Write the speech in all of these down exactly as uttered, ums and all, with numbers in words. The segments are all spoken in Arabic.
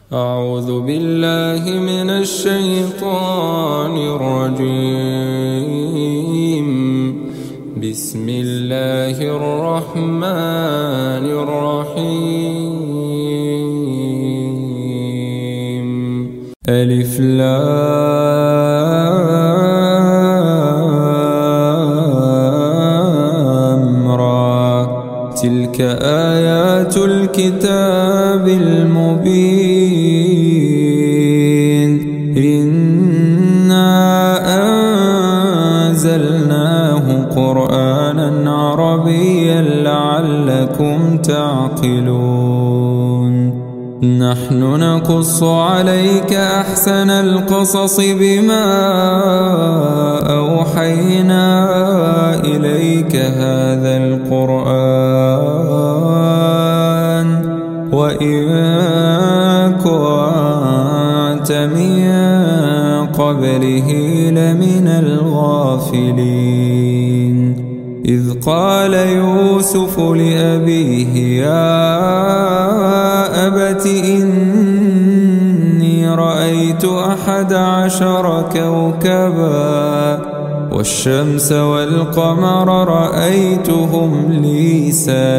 أعوذ بالله من الشيطان الرجيم. بسم الله الرحمن الرحيم. ألف لام را. تلك آيات الكتاب المبين. إنا أنزلناه قرآنا عربيا لعلكم تعقلون. نحن نقص عليك أحسن القصص بما أوحينا إليك هذا القرآن وإن كنت من قبله لمن الغافلين. إذ قال يوسف لأبيه يا أبت إني رأيت أحد عشر كوكبا والشمس والقمر رأيتهم لي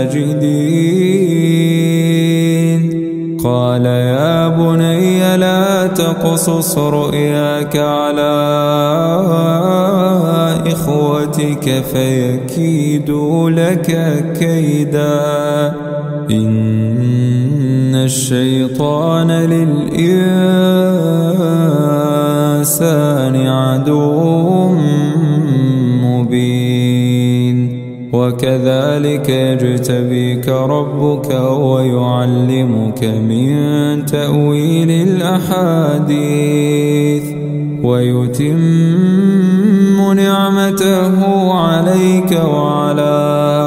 ساجدين. قال يا بني لا تقصص رؤياك على إخوتك فيكيدوا لك كيدا. إن الشيطان للإنسان عدو مبين. وكذلك يجتبيك ربك ويعلمك من تأويل الأحاديث ويتم نعمته عليك وعلى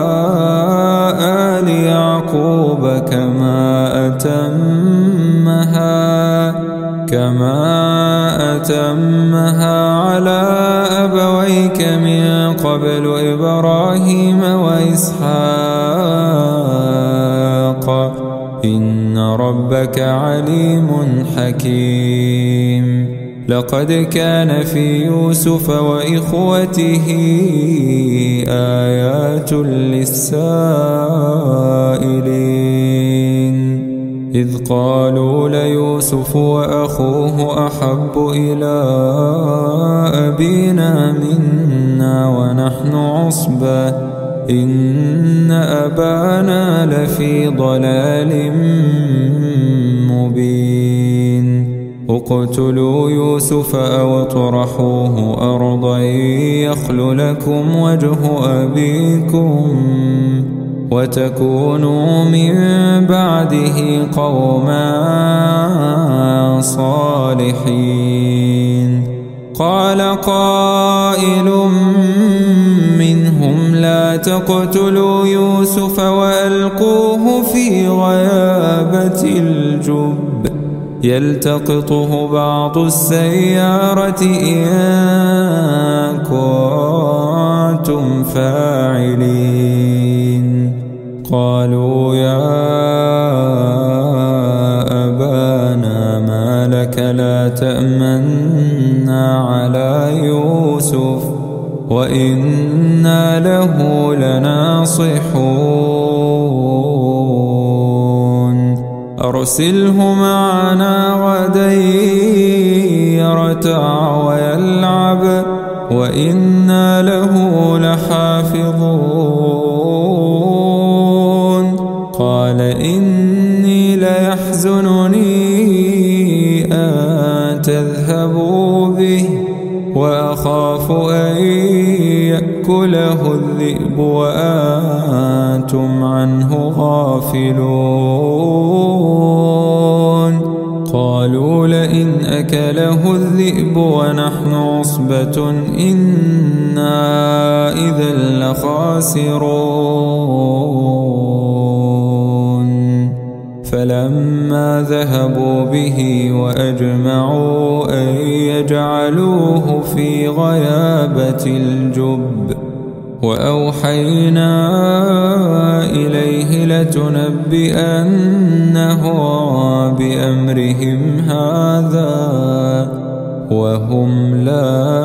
آل يعقوب كما أتمها كما أتمها على أبويك من قبل إبراهيم وإسحاق إن ربك عليم حكيم. لقد كان في يوسف وإخوته آيات للسائلين. إذ قالوا ليوسف وأخوه أحب إلى أبينا منا ونحن عصبة إن أبانا لفي ضلال مبين. اقتلوا يوسف أو اطرحوه أرضا يخل لكم وجه أبيكم وتكونوا من بعده قوما صالحين. قال قائل منهم لا تقتلوا يوسف وألقوه في غيابة الجب يلتقطه بعض السيارة إن كنتم فاعلين. قالوا يا أبانا ما لك لا تأمنا على يوسف وإنا له لناصحون. أرسله معنا غدا يرتع ويلعب وإنا له لحافظون. قال إني ليحزنني أن تذهبوا به وأخاف أن يأكله الذئب وأنتم عنه غافلون. قالوا لئن أكله الذئب ونحن عصبة إنا إذا لخاسرون. فلما ذهبوا به وأجمعوا أن يجعلوه في غيابة الجب وأوحينا إليه لتنبئنه بأمرهم هذا وهم لا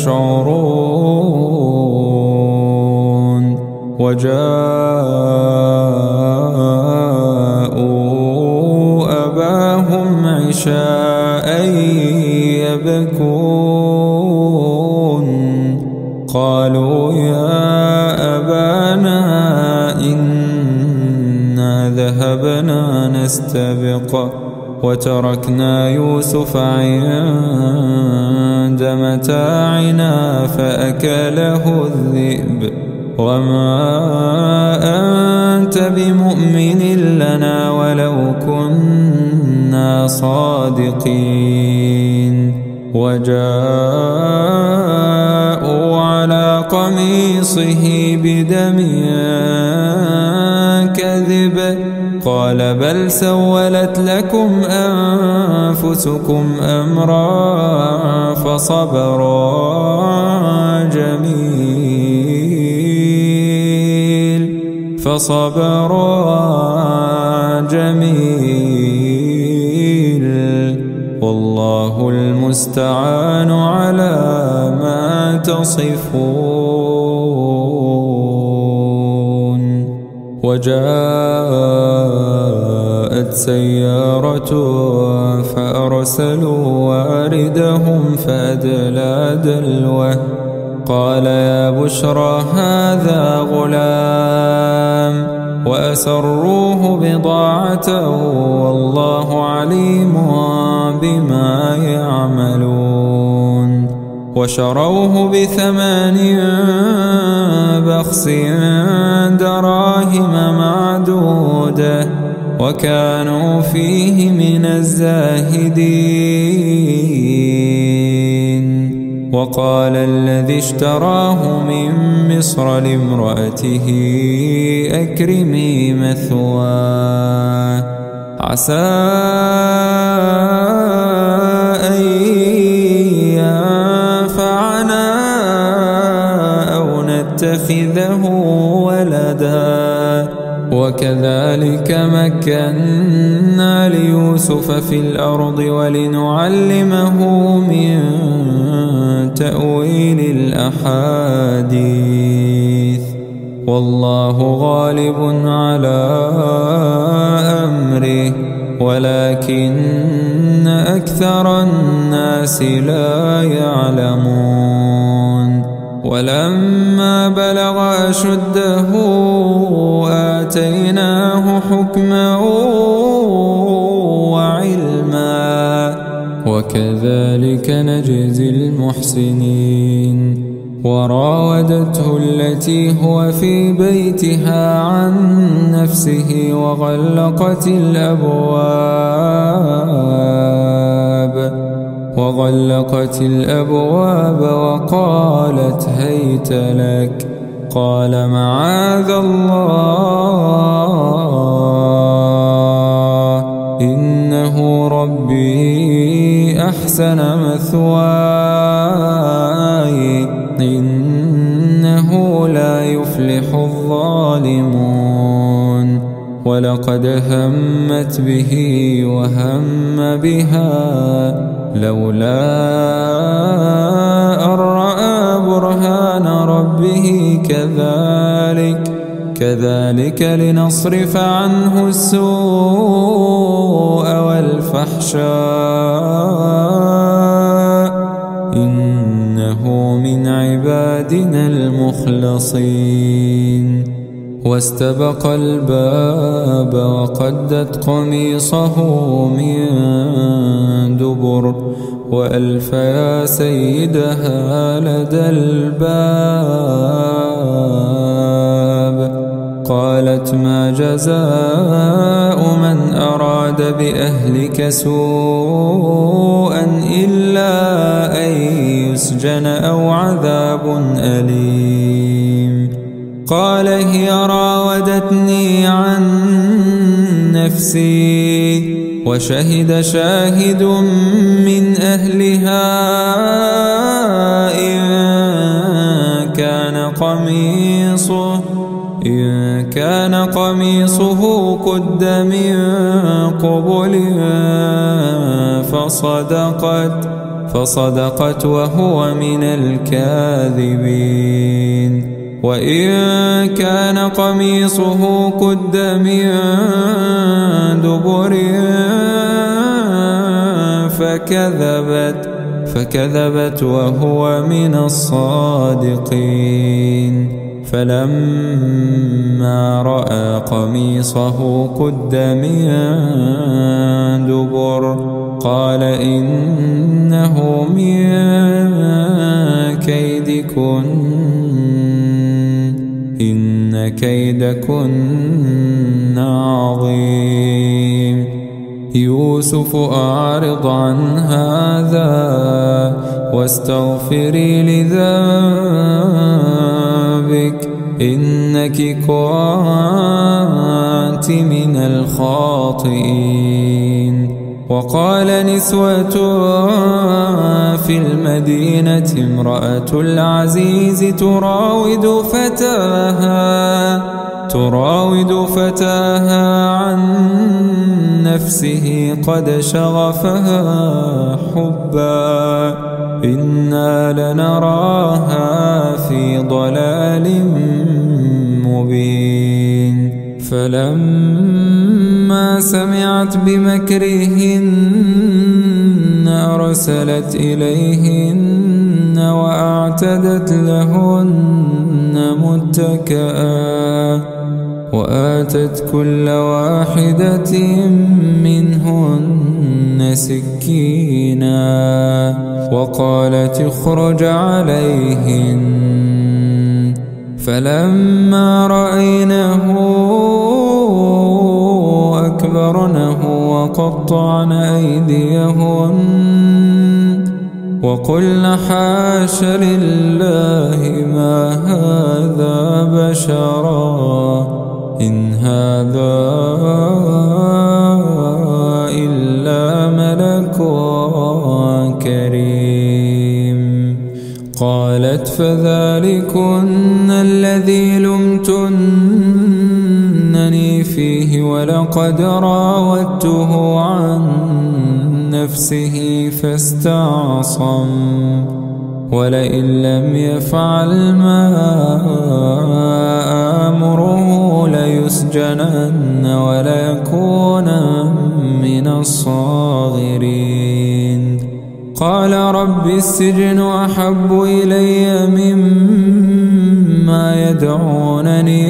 يشعرون. وجاءوا أباهم عشاء يبكون قالوا يا أبانا إنا ذهبنا نستبق وتركنا يوسف عند متاعنا فأكله الذئب وما أنت بمؤمن لنا ولو كنا صادقين. وجاءوا على قميصه بدم كذب قال بل سولت لكم أنفسكم أمرا فصبر جميل فصبر جميل والله المستعان على ما تصفون. وجاءت سيارة فأرسلوا واردهم فأدلى دلوه قال يا بشرى هذا غلام وأسروه بضاعة والله عليم بما يعملون. وشروه بثمن بخس دراهم معدودة وكانوا فيه من الزاهدين. وقال الذي اشتراه من مصر لامرأته أكرمي مثواه عسى أن ينفعنا أو نتخذه ولدا. وكذلك مكنا ليوسف في الأرض ولنعلمه من تأويل الأحاديث والله غالب على أمره ولكن أكثر الناس لا يعلمون. ولما بلغ أشده آتيناه حكما وعلما وكذلك نجزي المحسنين. وراودته التي هو في بيتها عن نفسه وغلقت الأبواب وغلقت الأبواب وقالت هيت لك قال معاذ الله إنه ربي أحسن مثواي إنه لا يفلح الظالمون. ولقد همت به وهم بها لولا أن رأى برهان ربه كذلك كذلك لنصرف عنه السوء والفحشاء إنه من عبادنا المخلصين. واستبق الباب وقدت قميصه من دبر وألف يا سيدها لدى الباب قالت ما جزاء من أراد بأهلك سوءا إلا أن يسجن أو عذاب أليم. قال هي راودتني عن نفسي وشهد شاهد من أهلها إن كان قميصه إن كان قميصه قد من قبل فصدقت فصدقت وهو من الكاذبين وإن كان قميصه قد من دبر فكذبت فكذبت وهو من الصادقين فلما رأى قميصه قد من دبر قال إنه من كيدكن إن كيدكن عظيم يوسف أعرض عن هذا واستغفري لذنبك إنك كنت من الخاطئين وقال نسوة في المدينة امرأة العزيز تراود فتاها تراود فتاها عن نفسه قد شغفها حبا إنا لنراها في ضلال مبين فلما سمعت بمكرهن أرسلت إليهن وأعتدت لهن متكئا وآتت كل واحدة منهن سكينا وقالت اخرج عليهن فلما رأينه أكبرنه وقطعن أيديهن وقلن حاش لله ما هذا بشرا إن هذا إلا ملك كريم قالت فذلكن الذي لمتنني فيه ولقد راودته عن نفسه فاستعصم ولئن لم يفعل ما آمره ليسجنن وليكون من الصاغرين قال رب السجن أحب إلي مما يدعونني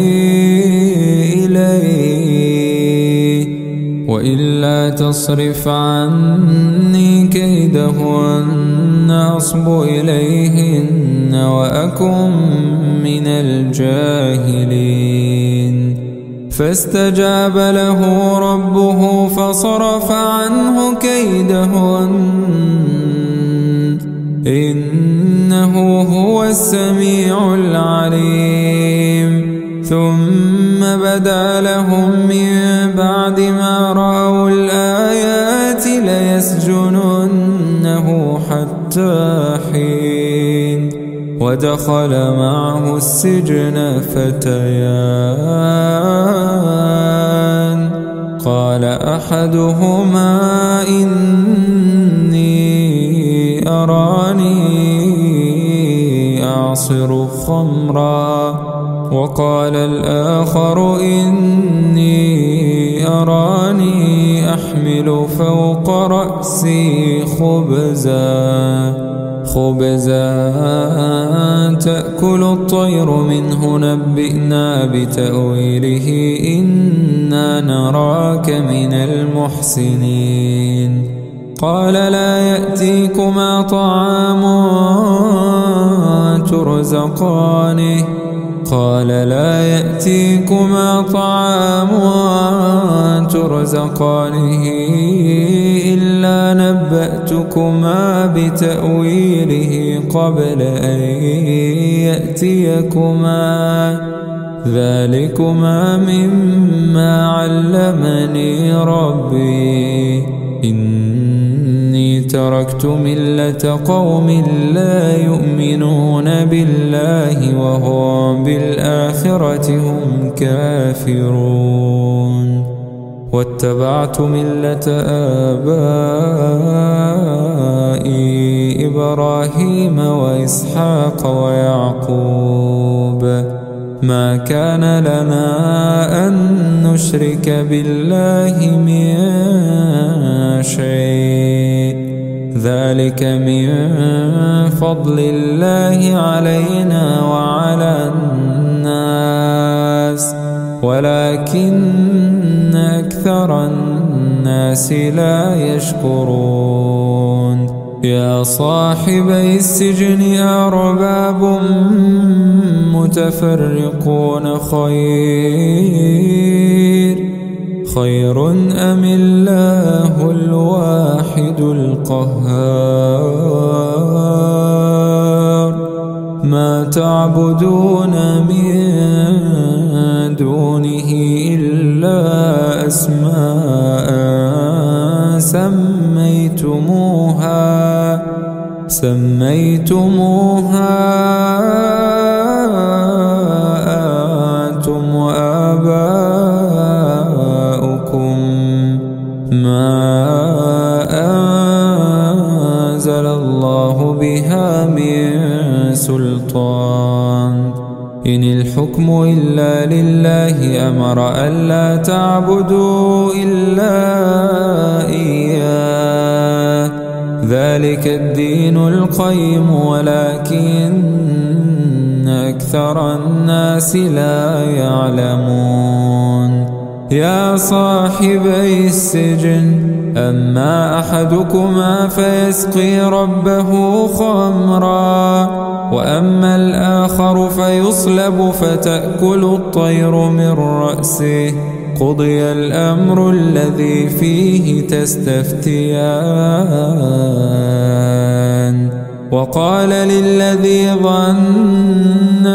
إليه وإلا تصرف عني كيدهن أصب إليهن وأكن من الجاهلين فاستجاب له ربه فصرف عنه كيدهن إنه هو السميع العليم ثم بدا لهم من بعد ما رأوا الآيات ليسجننه حتى حين ودخل معه السجن فتيان قال أحدهما إني أراني أعصر خمرا وقال الآخر إني أراني أحمل فوق رأسي خبزا خبزا تأكل الطير منه نبئنا بتأويله إنا نراك من المحسنين قال لا يأتيكما طعام ترزقانه قال لا يأتيكما طعام ترزقانه إلا نبأتكما بتأويله قبل أن يأتيكما ذلكما مما علمني ربي إني تركت ملة قوم لا يؤمنون بالله وهم بالآخرة هم كافرون واتبعت ملة آبائي إبراهيم وإسحاق ويعقوب ما كان لنا أن نشرك بالله من شيء ذلك من فضل الله علينا وعلى الناس ولكن أكثر الناس لا يشكرون يا صاحبي السجن أرباب متفرقون خير خير أم الله الواحد القهار ما تعبدون من دونه إلا أسماء سميتموها سميتموها أنتم وآباؤكم ما أنزل الله بها من سلطان إن الحكم إلا لله أمر ألا تعبدوا إلا إياه ذلك الدين القيم ولكن أكثر الناس لا يعلمون يا صاحبي السجن أما أحدكما فيسقي ربه خمرا وأما الآخر فيصلب فتأكل الطير من رأسه قضي الأمر الذي فيه تستفتيان وقال للذي ظن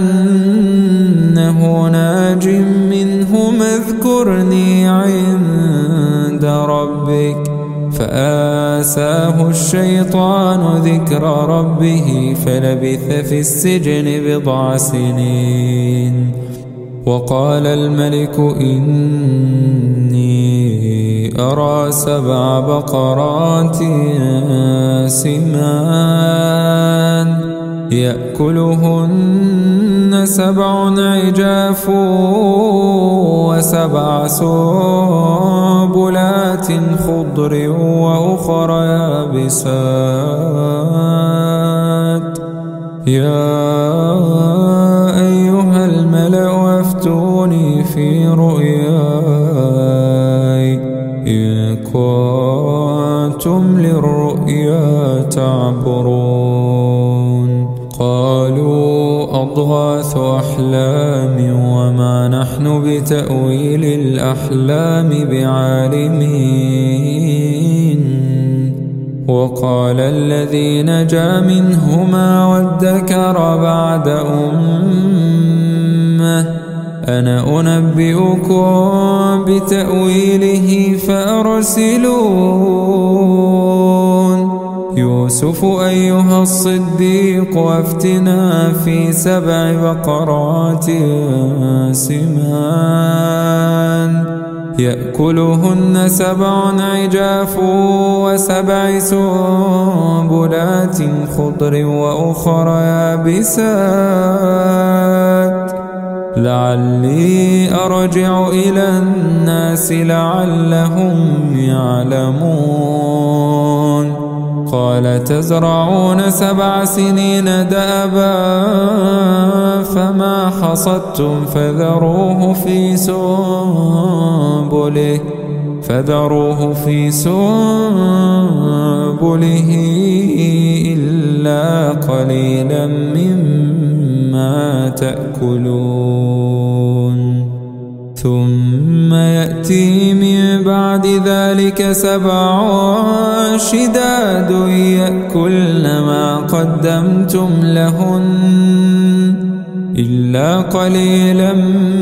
أنه ناج منهما اذكرني عند ربك فآساه الشيطان ذكر ربه فلبث في السجن بضع سنين وقال الملك إني أرى سبع بقرات سمان يأكلهن سبع عجاف وسبع سنبلات خضر وأخر يابسات يا أيها الملأ أفتوني في رؤياي إن كنتم للرؤيا تعبرون قالوا أضغاث أحلام وما نحن بتأويل الأحلام بعالمين وقال الذي نجا منهما وادكر بعد أمة أنا أنبئكم بتأويله فأرسلون يوسف أيها الصديق وافتنا في سبع بقرات سمان يأكلهن سبع عجاف وسبع سنبلات خضر وأخر يابسات لعلي أرجع إلى الناس لعلهم يعلمون قال تزرعون سبع سنين دأبا فما حصدتم فذروه في سنبله فذروه في سنبله إلا قليلا مما تأكلون ثم يأتي من بعد ذلك سبع شداد يأكلن ما قدمتم لهن إلا قليلا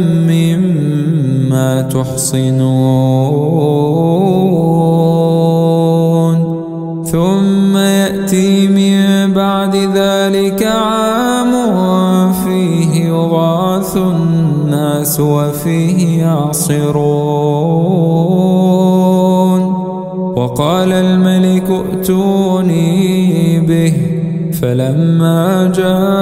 مما تحصنون ثم يأتي من بعد ذلك عام فيه يغاث الناس وفيه يعصرون. وقال الملك ائتوني به، فلما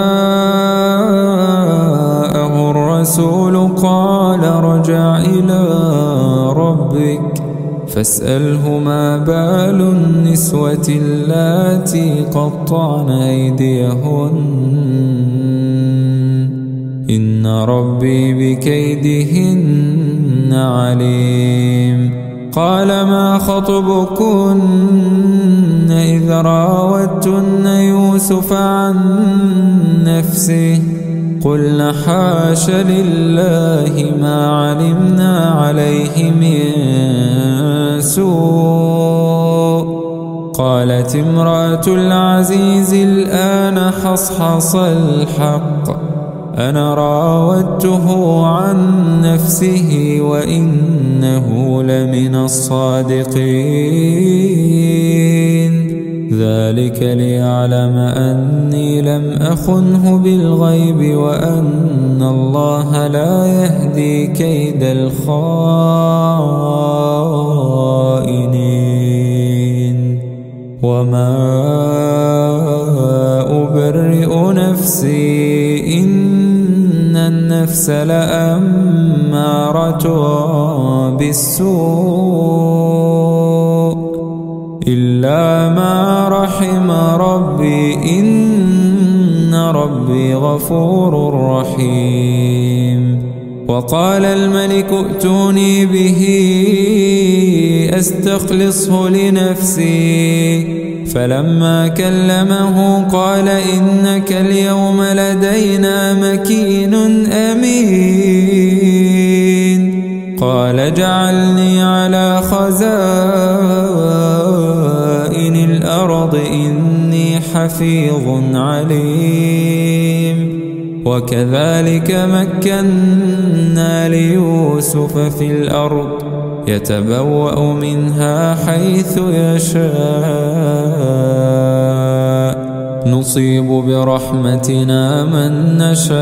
جاءه الرسول قال ارجع إلى ربك فاسأله ما بال النسوة اللاتي قطعن أيديهن إن ربي بكيدهن عليم. قال ما خطبكن إذ راوتن يوسف عن نفسه قلنا حاش لله ما علمنا عليه من سوء. قالت امرأة العزيز الآن حصحص الحق أنا راودته عن نفسه وإنه لمن الصادقين. ذلك ليعلم أني لم أخنه بالغيب وأن الله لا يهدي كيد الخائنين. وما أبرئ نفسي إن النفس لأمارة بالسوء إلا ما رحم ربي إن ربي غفور رحيم. وقال الملك ائتوني به أستخلصه لنفسي فلما كلمه قال إنك اليوم لدينا مكين أمين. قال جعلني على خزائن الأرض إني حفيظ عليم. وكذلك مكنا ليوسف في الأرض يتبوأ منها حيث يشاء نصيب برحمتنا من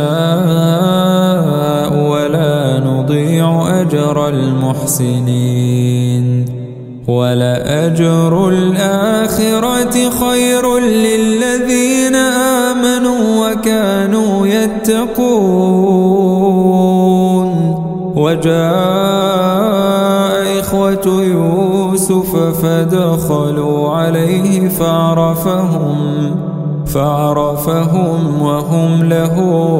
نشاء ولا نضيع أجر المحسنين. ولأجر الآخرة خير للذين آمنوا وكانوا يتقون. وجاء إخوة يوسف فدخلوا عليه فعرفهم فعرفهم وهم له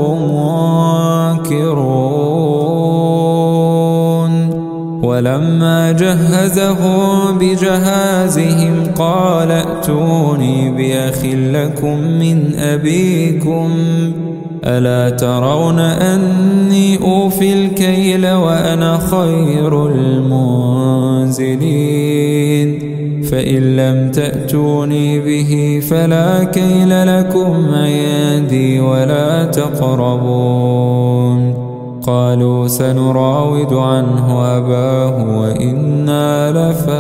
منكرون. ولما جهزهم بجهازهم قال ائتوني بأخ لكم من أبيكم ألا ترون أني أوفي الكيل وأنا خير المنزلين. فإن لم تأتوني به فلا كيل لكم عندي ولا تقربون. قالوا سنراود عنه أباه وإنا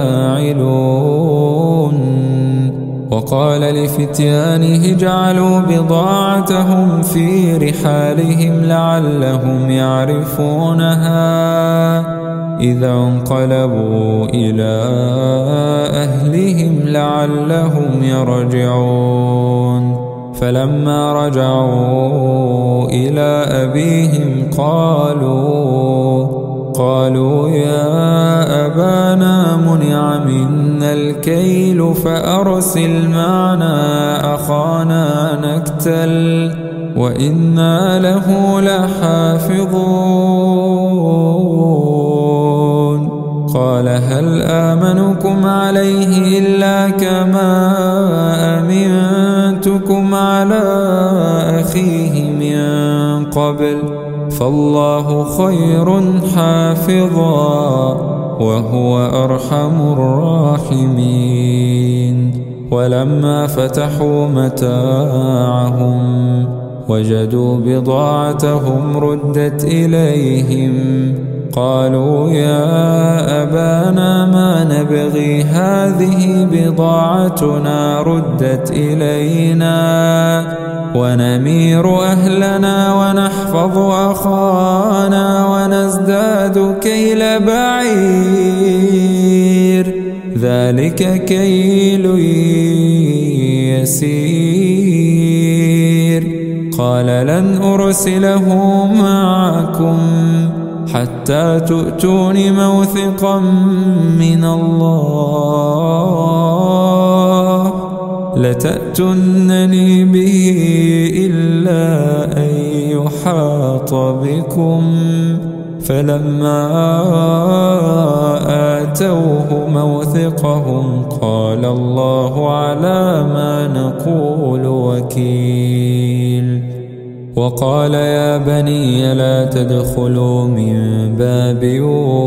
لفاعلون. وقال لفتيانه اجعلوا بضاعتهم في رحالهم لعلهم يعرفونها إذا انقلبوا إلى أهلهم لعلهم يرجعون. فلما رجعوا إلى أبيهم قالوا قالوا يا أبانا منع منا الكيل فأرسل معنا أخانا نكتل وإنا له لحافظون. قال هل آمنكم عليه إلا كما أمنتكم على أخيه من قبل فالله خير حافظا وهو أرحم الراحمين. ولما فتحوا متاعهم وجدوا بضاعتهم ردت إليهم قالوا يا أبانا ما نبغي هذه بضاعتنا ردت إلينا ونمير أهلنا ونحفظ أخانا ونزداد كيل بعير ذلك كيل يسير قال لن أرسله معكم حتى تؤتون موثقا من الله لتأتونني به إلا أن يحاط بكم فلما آتوه موثقهم قال الله على ما نقول وكيل وقال يا بني لا تدخلوا من باب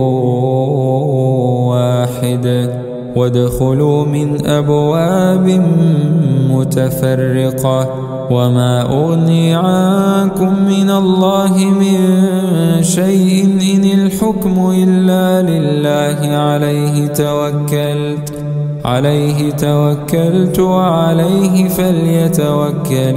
واحد وادخلوا من أبواب متفرقة وما أغني عنكم من الله من شيء إن الحكم إلا لله عليه توكلت عليه توكلت وعليه فليتوكل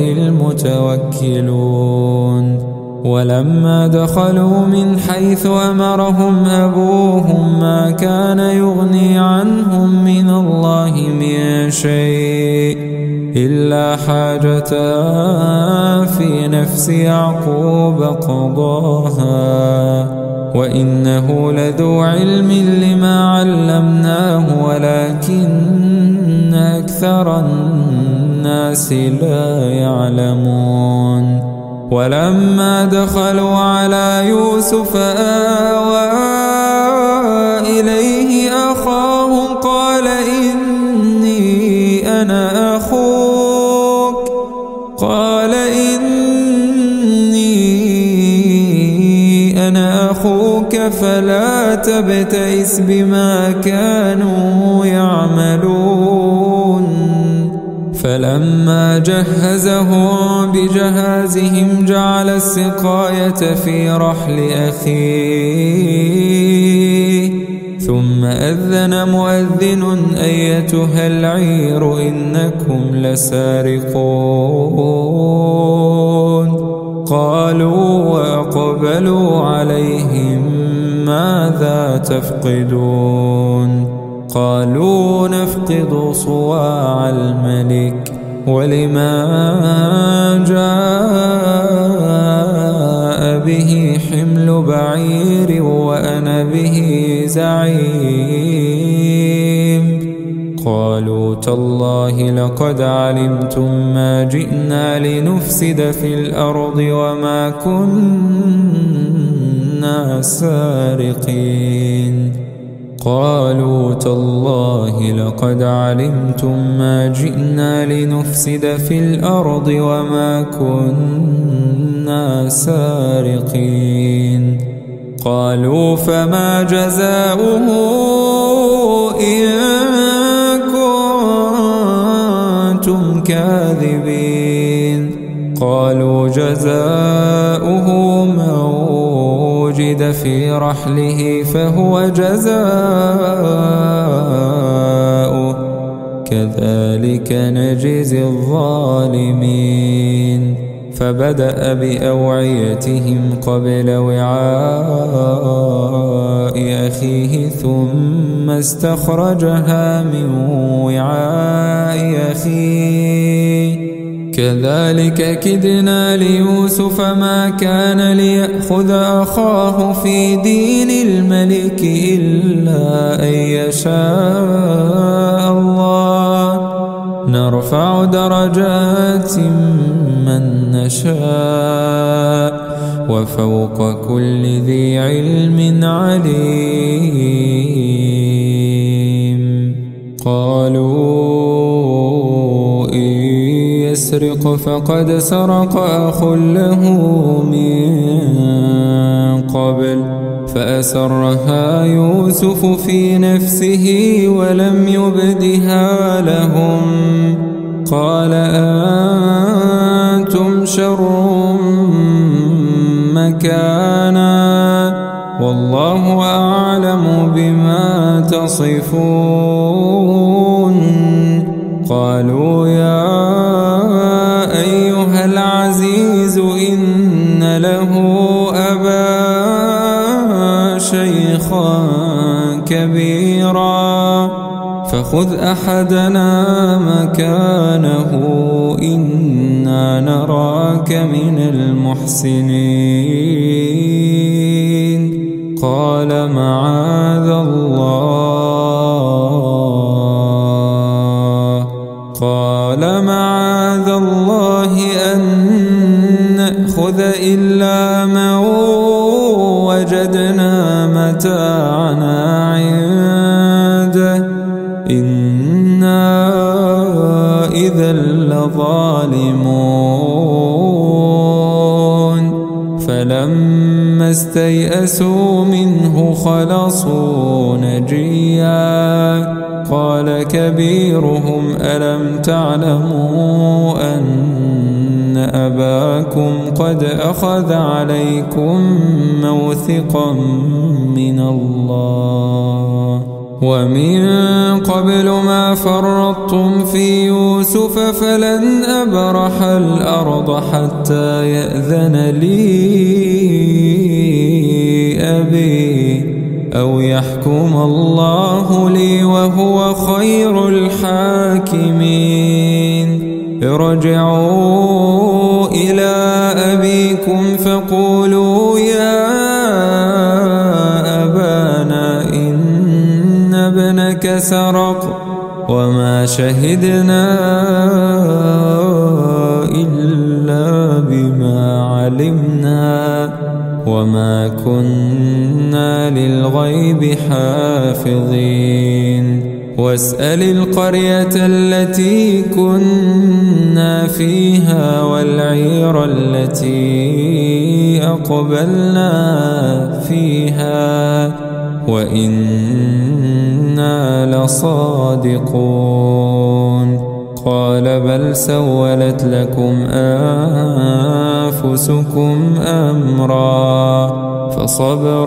المتوكلون ولما دخلوا من حيث أمرهم أبوهم ما كان يغني عنهم من الله من شيء إلا حاجة في نفس يعقوب قضاها وإنه لذو علم لما علمناه ولكن أكثر الناس لا يعلمون ولما دخلوا على يوسف آوى إليه أخاهم قال إني أنا أخوك قال إني أنا أخوك فلا تبتئس بما كانوا يعملون فلما جهزهم بجهازهم جعل السقاية في رحل أخيه ثم أذن مؤذن أيتها العير إنكم لسارقون قالوا وأقبلوا عليهم ماذا تفقدون قالوا نفقد صواع الملك ولما جاء به حمل بعير وأنا به زعيم قالوا تالله لقد علمتم ما جئنا لنفسد في الأرض وما كنا سارقين قالوا تالله لقد علمتم ما جئنا لنفسد في الأرض وما كنا سارقين قالوا فما جزاؤه إن كنتم كاذبين قالوا جزاؤه من وجد في رحله فهو جزاؤه كذلك نجزي الظالمين فبدأ بأوعيتهم قبل وعاء أخيه ثم استخرجها من وعاء أخيه كذلك كدنا ليوسف ما كان ليأخذ أخاه في دين الملك إلا أن يشاء الله نرفع درجات من نشاء وفوق كل ذي علم عليم قالوا إن يسرق فقد سرق أخ له من قبل فأسرها يوسف في نفسه ولم يبدها لهم قال أنتم شر مكانا والله والله أعلم بما تصفون قالوا يا أيها العزيز إن له أبا شيخا كبيرا فخذ أحدنا مكانه إنا نراك من المحسنين قال معاذ الله قال معاذ الله أن نأخذ إلا من وجدنا متاعنا عنده إنا إذا لظالمون فلما استيئسوا منه خلصوا نجيا قال كبيرهم ألم تعلموا أن أباكم قد أخذ عليكم موثقا من الله ومن قبل ما فرطتم في يوسف فلن أبرح الأرض حتى يأذن لي أبي أو يحكم الله لي وهو خير الحاكمين ارجعوا إلى أبيكم فقولوا يا أبانا إن ابنك سرق وما شهدنا إلا بما علمنا وما كنا للغيب حافظين واسأل القرية التي كنا فيها والعير التي أقبلنا فيها وإنا لصادقون قال بل سولت لكم أنفسكم أمرا فصبر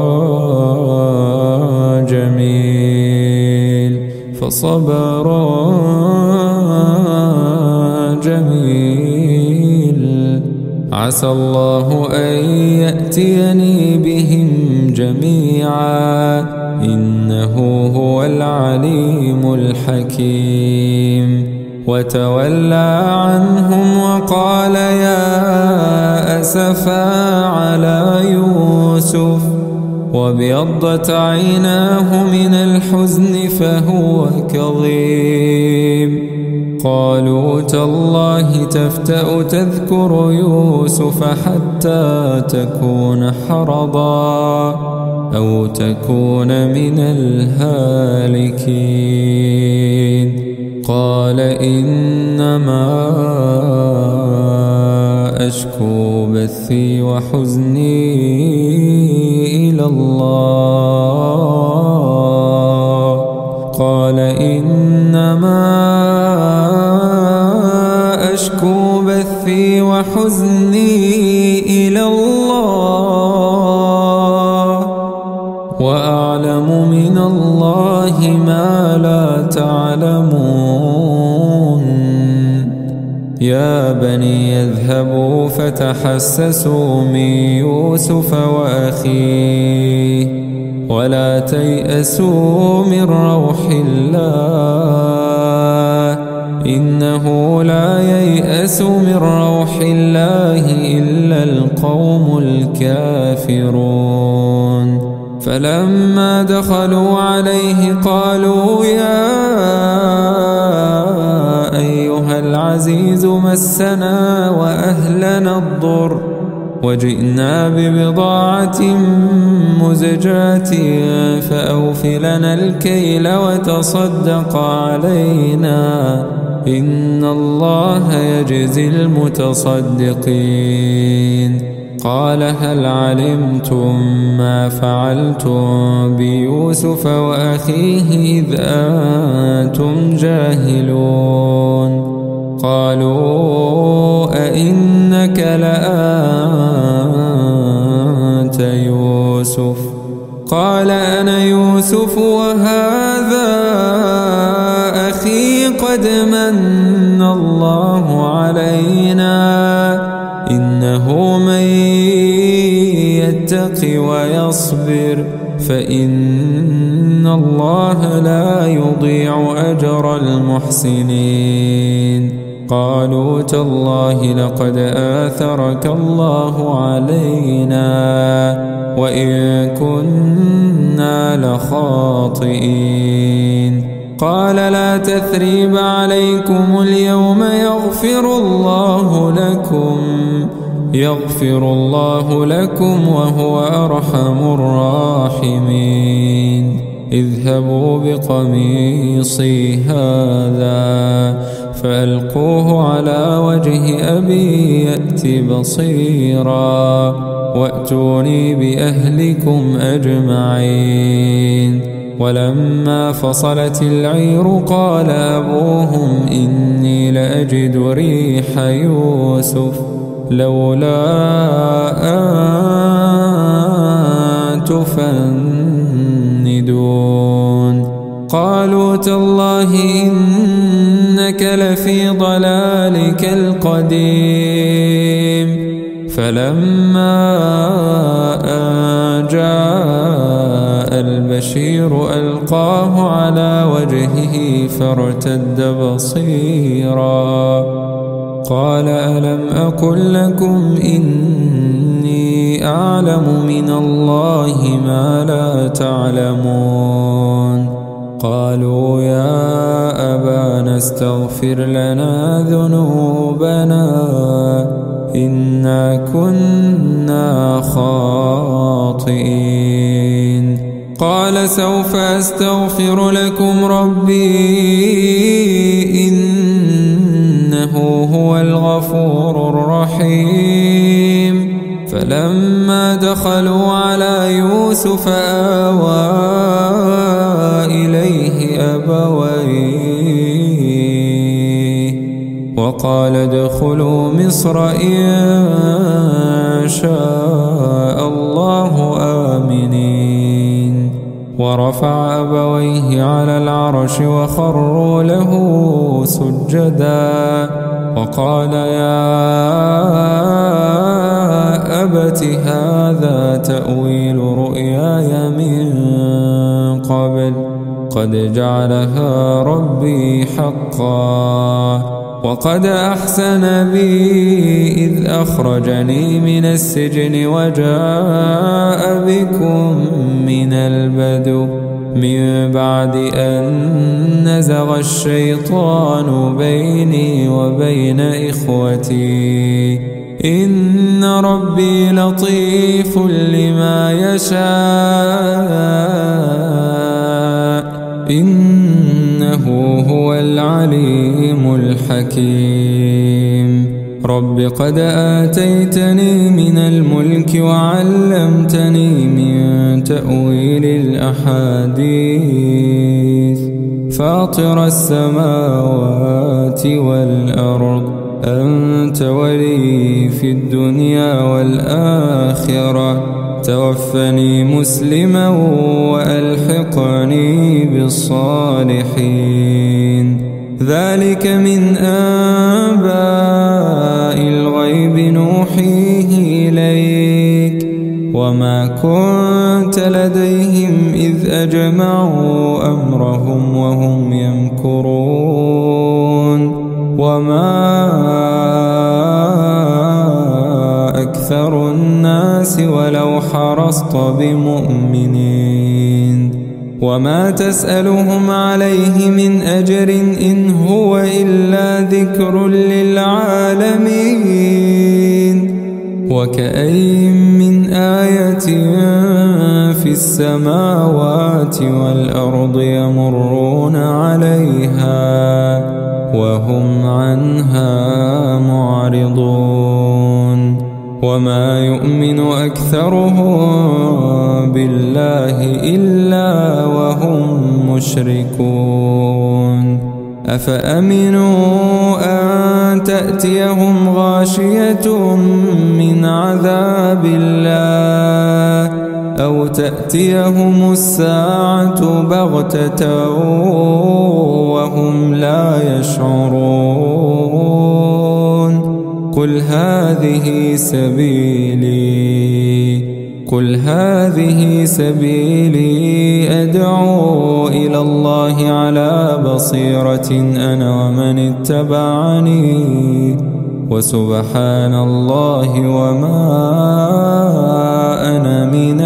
جميل فصبر جميل عسى الله أن يأتيني بهم جميعا إنه هو العليم الحكيم وتولى عنهم وقال يا أسفا على يوسف وابيضت عيناه من الحزن فهو كظيم قالوا تالله تفتأ تذكر يوسف حتى تكون حرضا أو تكون من الهالكين قال إنما أشكو بثي وحزني إلى الله قال إنما أشكو بثي وحزني إلى الله وأعلم من الله ما لا تعلمون يا بني اذهبوا فتحسسوا من يوسف وأخيه ولا تيأسوا من روح الله إنه لا ييأس من روح الله إلا القوم الكافرون فلما دخلوا عليه قالوا يا أيها العزيز مسنا وأهلنا الضر وجئنا ببضاعة مزجاة فأوف لنا الكيل وتصدق علينا إن الله يجزي المتصدقين قال هل علمتم ما فعلتم بيوسف وأخيه إذ أنتم جاهلون قالوا أئنك لأنت يوسف قال أنا يوسف وهذا أخي قد من الله علينا إنه من يتق ويصبر فإن الله لا يضيع أجر المحسنين قالوا تالله لقد آثرك الله علينا وإن كنا لخاطئين قال لا تثريب عليكم اليوم يغفر الله لكم يغفر الله لكم وهو أرحم الراحمين اذهبوا بقميصي هذا فألقوه على وجه أبي يأت بصيرا وأتوني بأهلكم أجمعين ولما فصلت العير قال أبوهم إني لأجد ريح يوسف لولا أن تفندون قالوا تالله إنك لفي ضلالك القديم فلما أن جاء البشير ألقاه على وجهه فارتد بصيرا قال ألم أقل لكم إني أعلم من الله ما لا تعلمون قالوا يا أبانا استغفر لنا ذنوبنا إنا كنا خاطئين قال سوف أستغفر لكم ربي إنه هو الغفور الرحيم فلما دخلوا على يوسف آوى إليه أبويه وقال ادخلوا مصر إن شاء الله آمنين ورفع أبويه على العرش وخروا له سجدا وقال يا أبت هذا تأويل رؤياي من قبل قد جعلها ربي حقا وقد أحسن بي إذ أخرجني من السجن وجاء بكم من البدو من بعد أن نزغ الشيطان بيني وبين إخوتي إن ربي لطيف لما يشاء إنه هو العليم الحكيم رب قد آتيتني من الملك وعلمتني من تأويل الأحاديث فاطر السماوات والأرض أنت ولي في الدنيا والآخرة توفني مسلما وألحقني بالصالحين ذلك من أنباء الغيب نوحيه إليك وما كنت لديهم إذ أجمعوا أمرهم وهم يمكرون وما أكثر الناس ولو حرصت بمؤمنين وما تسألهم عليه من أجر إن هو إلا ذكر للعالمين وكأين من آية في السماوات والأرض يمرون عليها وهم عنها معرضون وما يؤمن أكثرهم بالله إلا وهم مشركون أفأمنوا أن تأتيهم غاشية من عذاب الله أو أو تأتيهم الساعة بغتة وهم لا يشعرون قل هذه سبيلي قل هذه سبيلي أدعو إلى الله على بصيرة أنا ومن اتبعني وسبحان الله وما أنا من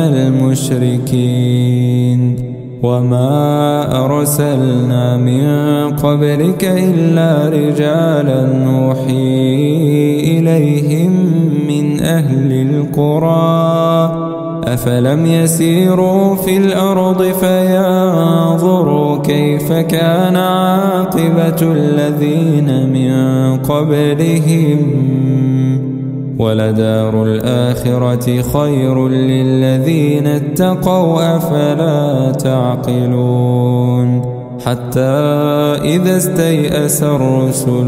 المشركين وما أرسلنا من قبلك إلا رجالا نوحي إليهم من أهل القرى أفلم يسيروا في الأرض فينظروا كيف كان عاقبة الذين من قبلهم ولدار الآخرة خير للذين اتقوا أفلا تعقلون حتى إذا استيأس الرسل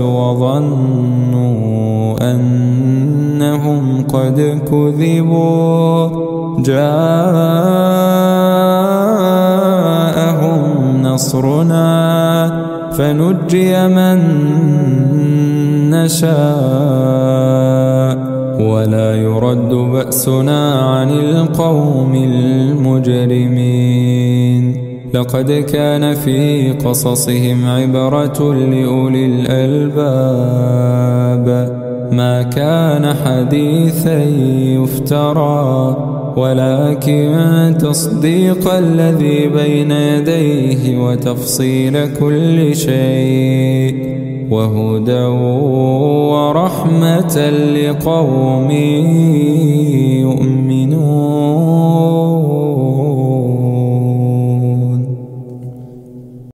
وظنوا أنهم قد كذبوا جاءهم نصرنا فنجي من نشاء ولا يرد بأسنا عن القوم المجرمين لقد كان في قصصهم عبرة لأولي الألباب ما كان حديثا يفترى ولكن تصديق الذي بين يديه وتفصيل كل شيء وهدى ورحمة لقوم